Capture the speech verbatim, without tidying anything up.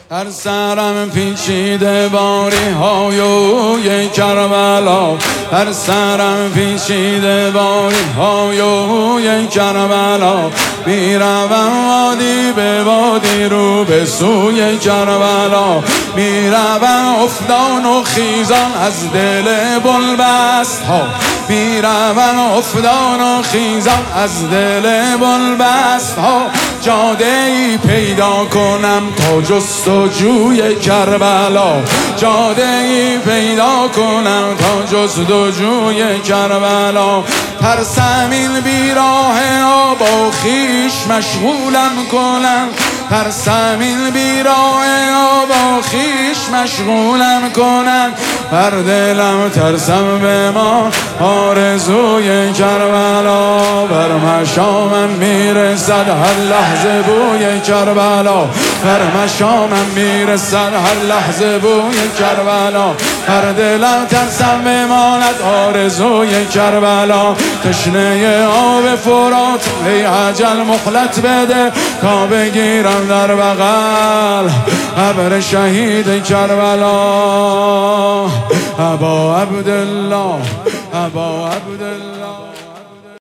هر سرم پیچیده باری های کربلا، هر سرم پیچیده باری های کربلا، میروم وادی به وادی رو به سوی کربلا، میروم افتان و خیزان از دل بلبست ها، میروم افتان و خیزان از دل بلبست ها، جاده ای پیدا کنم تا جستجوی کربلا، جاده ای پیدا کنم تا جستجوی کربلا، ترسم این بیراه آب و خویش مشغولم کنم، ترسم این بیراه آب و خویش مشغولم کنم، بر دلم ترسم به ما آرزوی کربلا، بر مشامم میرسد هر لحظه بوی کربلا، بر مشامم میرسد هر لحظه بوی کربلا، بر دلم ترسم بماند آرزوی کربلا، تشنه آب فرات ای اجل مهلت بده تا بگیرم در بغل قبر شهید کربلا. ابا عبدالله، ابا عبدالله.